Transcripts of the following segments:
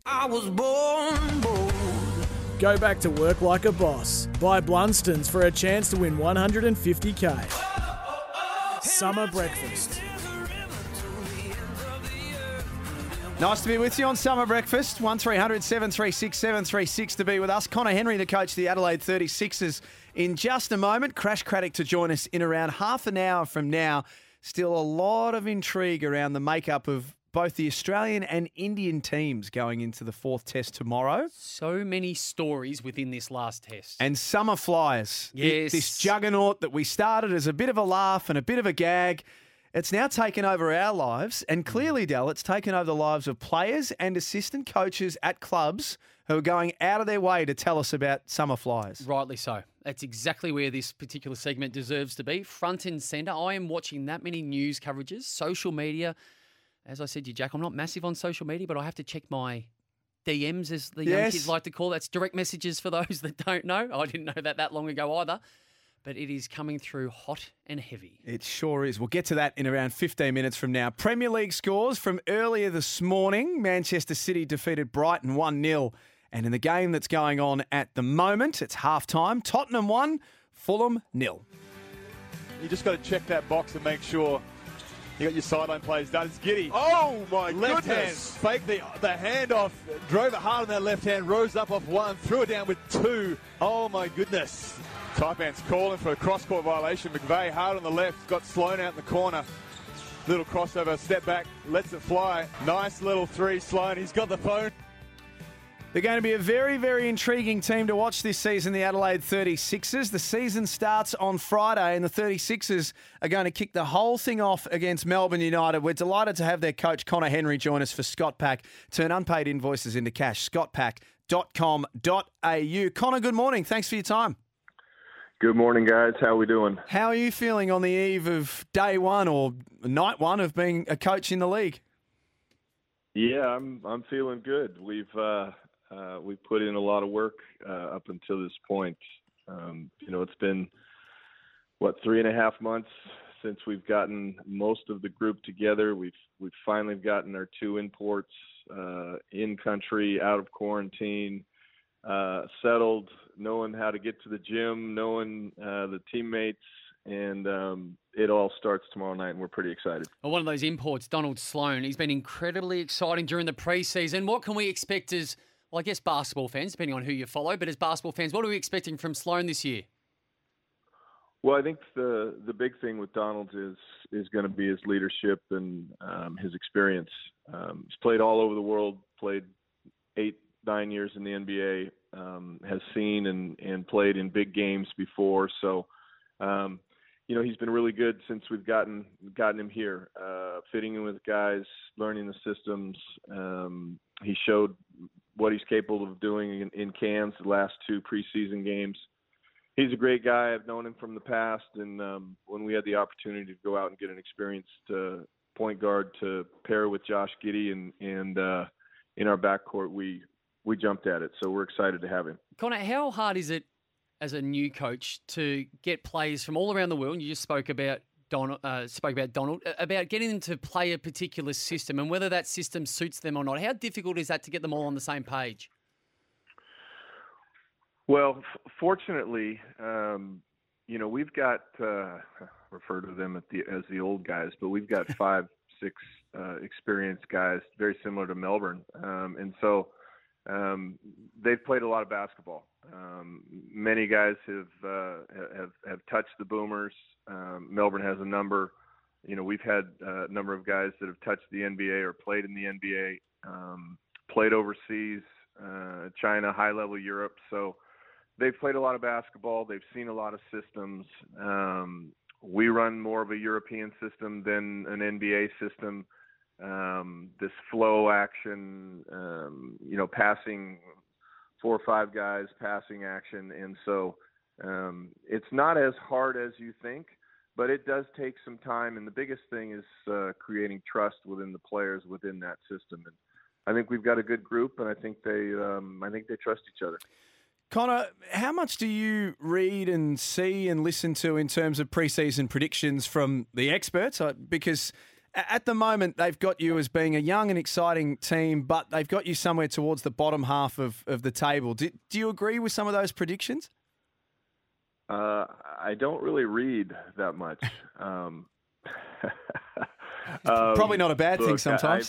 I was born bold. Go back to work like a boss. Buy Blunstons for a chance to win $150K. Summer breakfast. Nice to be with you on Summer Breakfast. 1300 736 736 to be with us. Connor Henry, the coach of the Adelaide 36ers, in just a moment. Crash Craddock to join us in around half an hour from now. Still a lot of intrigue around the makeup of both the Australian and Indian teams going into the fourth test tomorrow. So many stories within this last test. And summer flyers. Yes. This juggernaut that we started as a bit of a laugh and a bit of a gag. It's now taken over our lives, and clearly, Del, it's taken over the lives of players and assistant coaches at clubs who are going out of their way to tell us about summer flyers. Rightly so. That's exactly where this particular segment deserves to be. Front and centre. I am watching that many news coverages, social media. As I said to you, Jack, I'm not massive on social media, but I have to check my DMs, as the young kids like to call it. That's direct messages for those that don't know. I didn't know that long ago either. But it is coming through hot and heavy. It sure is. We'll get to that in around 15 minutes from now. Premier League scores from earlier this morning. Manchester City defeated Brighton 1-0. And in the game that's going on at the moment, it's half-time. Tottenham 1, Fulham 0. You just got to check that box and make sure you got your sideline plays done. It's Giddy. Oh, my Left goodness. hand, fake the handoff, drove it hard on that left hand, rose up off one, threw it down with two. Oh, my goodness. Taipan's calling for a cross-court violation. McVeigh hard on the left, got Sloan out in the corner. Little crossover, step back, lets it fly. Nice little three, Sloan. He's got the phone. They're going to be a very, very intriguing team to watch this season, the Adelaide 36ers. The season starts on Friday, and the 36ers are going to kick the whole thing off against Melbourne United. We're delighted to have their coach, Connor Henry, join us for ScotPack. Turn unpaid invoices into cash. ScotPack.com.au. Connor, good morning. Thanks for your time. Good morning, guys. How are we doing? How are you feeling on the eve of day one or night one of being a coach in the league? Yeah, I'm feeling good. We've put in a lot of work up until this point. It's been 3.5 months since we've gotten most of the group together. We've finally gotten our 2 imports in country, out of quarantine, settled, knowing how to get to the gym, knowing the teammates, and it all starts tomorrow night, and we're pretty excited. Well, one of those imports, Donald Sloan, he's been incredibly exciting during the preseason. What can we expect as, well, I guess basketball fans, depending on who you follow, but as basketball fans, what are we expecting from Sloan this year? Well, I think the big thing with Donald is going to be his leadership and his experience. He's played all over the world, played 8-9 years in the NBA, has seen and played in big games before. So, he's been really good since we've gotten him here, fitting in with guys, learning the systems. He showed what he's capable of doing in Cairns the last 2 preseason games. He's a great guy. I've known him from the past, and when we had the opportunity to go out and get an experienced point guard to pair with Josh Giddey and in our backcourt, we jumped at it. So we're excited to have him. Connor, how hard is it as a new coach to get players from all around the world? You just spoke about Donald, about getting them to play a particular system and whether that system suits them or not. How difficult is that to get them all on the same page? Well, fortunately, we've got refer to them as the old guys, but we've got 5, 6 experienced guys, very similar to Melbourne, and so they've played a lot of basketball. Many guys have touched the Boomers. Melbourne has a number. We've had a number of guys that have touched the NBA or played in the NBA, played overseas, China, high-level Europe. So they've played a lot of basketball. They've seen a lot of systems. We run more of a European system than an NBA system. This flow action, passing 4 or 5 guys, passing action. And so it's not as hard as you think, but it does take some time. And the biggest thing is creating trust within the players within that system. And I think we've got a good group, and I think they trust each other. Connor, how much do you read and see and listen to in terms of preseason predictions from the experts? Because At the moment, they've got you as being a young and exciting team, but they've got you somewhere towards the bottom half of the table. Do you agree with some of those predictions? I don't really read that much. Probably not a bad thing look, sometimes.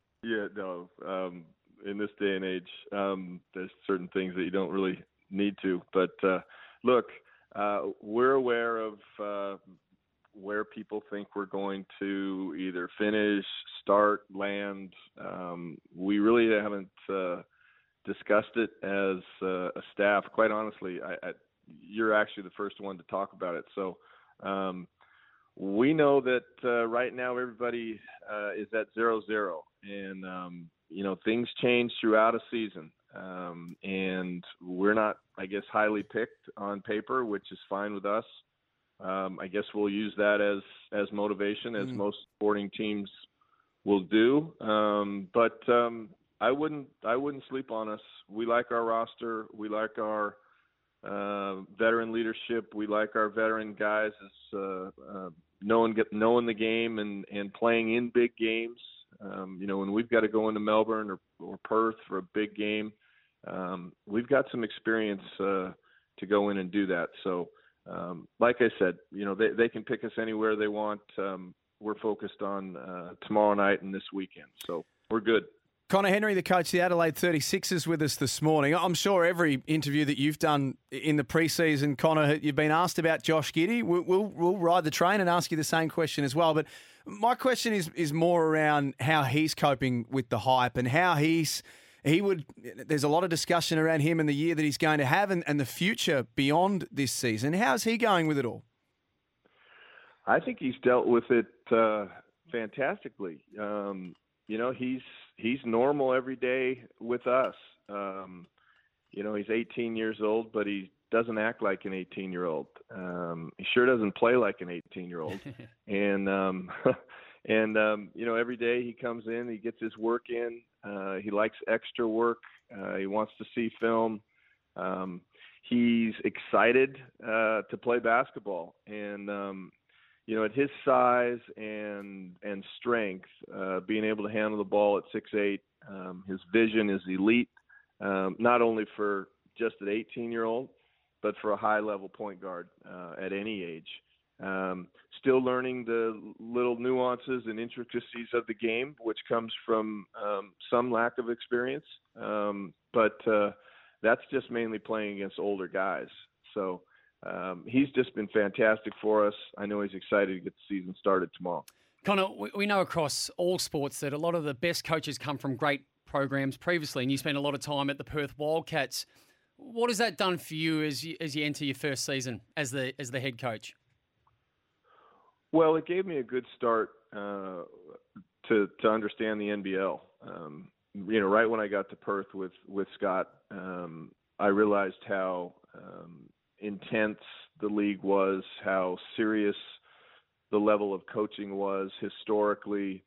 In this day and age, there's certain things that you don't really need to. But look, we're aware of where people think we're going to either finish, start, land. We really haven't discussed it as a staff. Quite honestly, you're actually the first one to talk about it. So we know that right now everybody is at 0-0, and things change throughout a season. And we're not, I guess, highly picked on paper, which is fine with us. I guess we'll use that as motivation, as most sporting teams will do. But I wouldn't sleep on us. We like our roster. We like our veteran leadership. We like our veteran guys as knowing the game and playing in big games. When we've got to go into Melbourne or Perth for a big game, we've got some experience to go in and do that. So, like I said, they can pick us anywhere they want. We're focused on tomorrow night and this weekend, so we're good. Connor Henry, the coach of the Adelaide 36ers, with us this morning. I'm sure every interview that you've done in the preseason, Connor, you've been asked about Josh Giddey. We'll ride the train and ask you the same question as well. But my question is more around how he's coping with the hype and how there's a lot of discussion around him and the year that he's going to have and the future beyond this season. How's he going with it all? I think he's dealt with it fantastically. He's normal every day with us. He's 18 years old, but he doesn't act like an 18-year-old. He sure doesn't play like an 18-year-old. And every day he comes in, he gets his work in. He likes extra work. He wants to see film. He's excited to play basketball. And at his size and strength, being able to handle the ball at 6'8", his vision is elite, not only for just an 18-year-old, but for a high-level point guard at any age. Still learning the little nuances and intricacies of the game, which comes from some lack of experience. But that's just mainly playing against older guys. So he's just been fantastic for us. I know he's excited to get the season started tomorrow. Connor, we know across all sports that a lot of the best coaches come from great programs previously, and you spent a lot of time at the Perth Wildcats. What has that done for you as you enter your first season as the head coach? Well, it gave me a good start to understand the NBL. Right when I got to Perth with Scott, I realized how intense the league was, how serious the level of coaching was historically,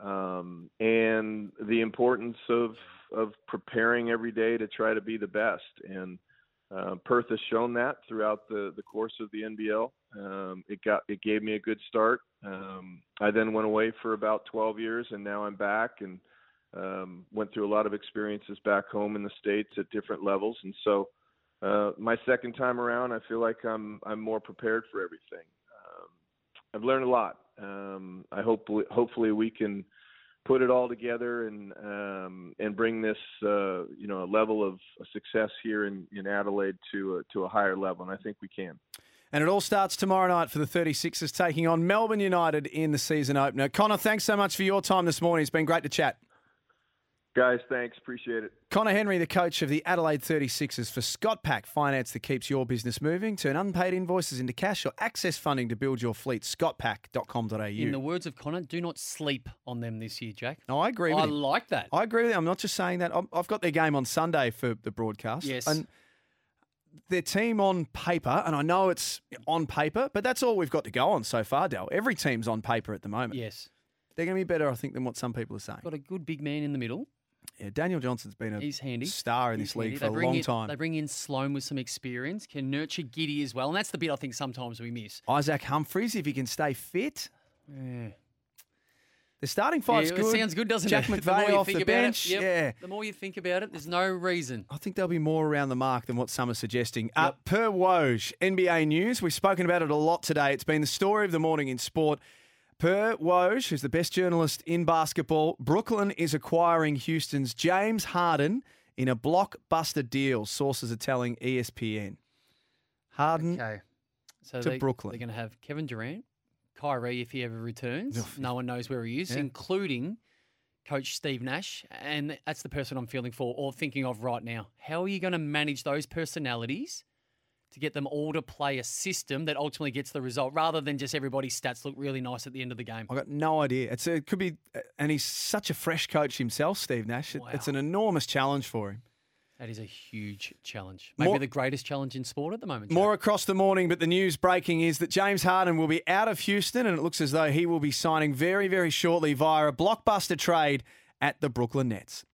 and the importance of preparing every day to try to be the best. And Perth has shown that throughout the course of the NBL. It gave me a good start. I then went away for about 12 years, and now I'm back and went through a lot of experiences back home in the States at different levels. And so my second time around, I feel like I'm more prepared for everything. I've learned a lot. Hopefully we can put it all together and bring this a level of success here in Adelaide to a higher level, and I think we can. And it all starts tomorrow night for the 36ers taking on Melbourne United in the season opener. Connor, thanks so much for your time this morning. It's been great to chat. Guys, thanks. Appreciate it. Connor Henry, the coach of the Adelaide 36ers for ScotPack, finance that keeps your business moving. Turn unpaid invoices into cash or access funding to build your fleet. ScotPack.com.au. In the words of Connor, do not sleep on them this year, Jack. No, I agree with I him. like that. I agree with him. I'm not just saying that. I've got their game on Sunday for the broadcast. Yes. And their team on paper, and I know it's on paper, but that's all we've got to go on so far, Del. Every team's on paper at the moment. Yes. They're going to be better, I think, than what some people are saying. Got a good big man in the middle. Yeah, Daniel Johnson's been He's handy. Star in He's this league handy. for a long time. They bring in Sloan with some experience, can nurture Giddey as well, and that's the bit I think sometimes we miss. Isaac Humphries, if he can stay fit. Yeah. The starting five's Yeah, good. It sounds good, doesn't Jack it? The more McVeigh you off think the about bench. it, Yeah. The more you think about it, there's no reason. I think there'll be more around the mark than what some are suggesting. Per Woj, NBA News. We've spoken about it a lot today. It's been the story of the morning in sport. Per Woj, who's the best journalist in basketball, Brooklyn is acquiring Houston's James Harden in a blockbuster deal, sources are telling ESPN. Harden Okay. So to Brooklyn. They're going to have Kevin Durant, Kyrie if he ever returns. No one knows where he is, Yeah. including Coach Steve Nash. And that's the person I'm feeling for or thinking of right now. How are you going to manage those personalities to get them all to play a system that ultimately gets the result rather than just everybody's stats look really nice at the end of the game? I've got no idea. It could be, and he's such a fresh coach himself, Steve Nash. Wow. It's an enormous challenge for him. That is a huge challenge. Maybe the greatest challenge in sport at the moment. Jack. More across the morning, but the news breaking is that James Harden will be out of Houston, and it looks as though he will be signing very, very shortly via a blockbuster trade at the Brooklyn Nets.